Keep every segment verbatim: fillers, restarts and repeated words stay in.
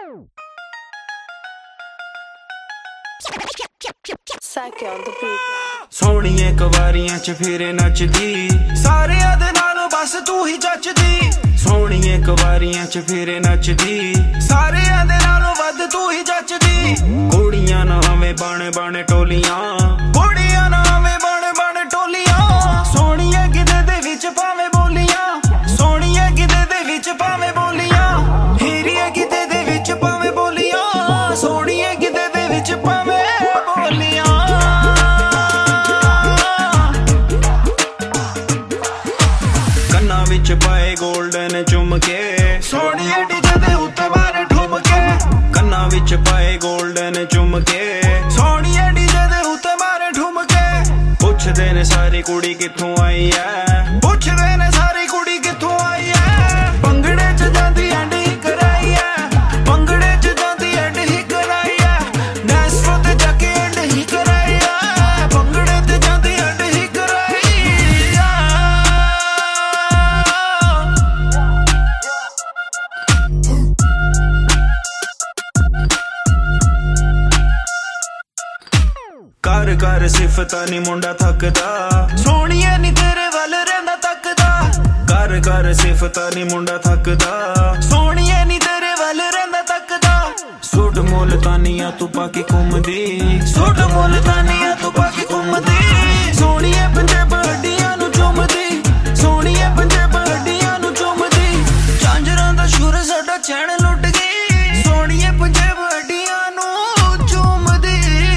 ਸੋਹਣੀਏ ਕਵਾਰੀਆਂ ਚ ਫਿਰੇ ਨੱਚਦੀ, ਸਾਰਿਆਂ ਦੇ ਨਾਲੋਂ ਬਸ ਤੂੰ ਹੀ ਜੱਚਦੀ। ਸੋਹਣੀਏ ਕਵਾਰੀਆਂ ਚ ਫਿਰੇ ਨੱਚਦੀ, ਸਾਰਿਆਂ ਦੇ ਨਾਲੋਂ ਵੱਧ ਤੂੰ ਹੀ ਜੱਚਦੀ। ਕੁੜੀਆਂ ਨਾ ਆਵੇਂ ਬਣ ਬਣ ਟੋਲੀਆਂ, ਕੁੜੀਆਂ ਨਾ ਆਵੇਂ ਬਣ ਬਣ ਟੋਲੀਆਂ। ਸੋਹਣੀਏ ਗਿੱਧੇ ਦੇ ਵਿੱਚ ਭਾਵੇਂ ਬੋਲੀਆਂ, ਸੋਹਣੀਏ ਗਿੱਧੇ ਦੇ ਵਿੱਚ ਭਾਵੇਂ ਬੋਲੀਆਂ। ਹੀਰੀਏ ਗਿੱਧੇ ਦੇ ਵਿੱਚ ਭਾਵੇਂ ਬੋਲੀਆਂ, ਸੋਹਣੀਏ ਗਿੱਧੇ ਦੇ ਵਿੱਚ ਭਾਵੇਂ ਬੋਲੀਆਂ। ਕੰਨਾਂ ਵਿੱਚ ਪਾਏ ਗੋਲਡਨ ਚੁੰਮ ਕੇ, ਸੋਹਣੀਏ ਡੀਜੇ ਦੇ ਉੱਤੇ ਮਾਰੇ ਠੁੰਮ ਕੇ। ਕੰਨਾਂ ਵਿੱਚ ਪਾਏ ਗੋਲਡਨ ਚੁੰਮ ਕੇ, ਸੋਹਣੀਏ ਡੀਜੇ ਦੇ ਉੱਤੇ ਮਾਰੇ ਠੁੰਮ ਕੇ। ਪੁੱਛਦੇ ਨੇ ਸਾਰੀ ਕੁੜੀ ਕਿੱਥੋਂ ਆਈ ਐ, ਪੁੱਛਦੇ ਨੇ ਸਾਰੀ ਕੁੜੀ ਕਿੱਥੋਂ ਆਈ ਐ। ਭੰਗੜੇ ਚ ਜਾਂਦੀ ਐਂਡ ਹੀ ਕਰਾਈ ਐ, ਭੰਗੜੇ ਚ ਜਾਂਦੀ ਐਂਡ ਹੀ ਕਰਾਈ ਐ। ਨੈਸਫੋ ਤੇ ਜਾ ਕੇ ਐਂਡ ਹੀ ਕਰਾਈ ਐ, ਭੰਗੜੇ ਤੇ ਜਾਂਦੀ ਐਂਡ ਹੀ ਕਰਾਈ ਐ। ਕਰ ਕਰ ਸਿਫਤਾਂ ਨੀ ਮੁੰਡਾ ਥੱਕਦਾ, ਸੋਹਣੀਏ ਨੀ ਤੇਰੇ ਵੱਲ ਰਹਿੰਦਾ ਤੱਕਦਾ। ਕਰ ਕਰ ਸਿਫਤਾਂ ਨੀ ਮੁੰਡਾ ਥੱਕਦਾ, ਸੋਹਣੀਏ ਨੀ ਤੇਰੇ ਵੱਲ ਰਹਿੰਦਾ ਤੱਕਦਾ। ਸੂਟ ਮੁਲਤਾਨੀਆਂ ਤੂੰ ਪਾ ਕੇ ਘੁੰਮਦੀ, ਸੂਟ ਮੁਲਤਾਨੀਆਂ ਤੂੰ ਪਾ ਕੇ ਘੁੰਮਦੀ। ਸੋਹਣੀਏ ਪੰਜਾਬ ਹੱਡੀਆਂ ਨੂੰ ਚੁੰਮਦੀ, ਸੋਹਣੀਏ ਪੰਜਾਬ ਹੱਡੀਆਂ ਨੂੰ ਚੁੰਮਦੀ। ਝਾਂਜਰਾਂ ਦਾ ਸ਼ੁਰ ਸਾਡਾ ਚੈਨ ਲੁੱਟ ਗਈ, ਸੋਹਣੀਏ ਪੰਜਾਬ ਹੱਡੀਆਂ ਨੂੰ ਚੁੰਮਦੀ।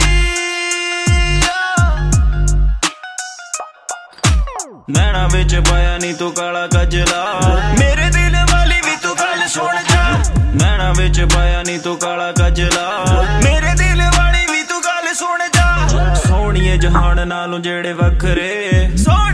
ਨੈਣਾ ਵਿੱਚ ਪਾਇਆ ਨੀ ਤੂੰ ਕਾਲਾ ਗਜਲਾ, ਮੇਰੇ ਦਿਲ ਵਾਲੀ ਵੀ ਤੂੰ ਗੱਲ ਸੁਣ ਜਾ। ਨੈਣਾ ਵਿੱਚ ਪਾਇਆ ਨੀ ਤੂੰ ਕਾਲਾ ਗਜਲਾ, ਮੇਰੇ ਦਿਲ ਵਾਲੀ ਵੀ ਤੂੰ ਗੱਲ ਸੁਣ ਜਾ। ਸੋਹਣੀਏ ਜਹਾਨ ਨਾਲੋਂ ਜਿਹੜੇ ਵੱਖਰੇ,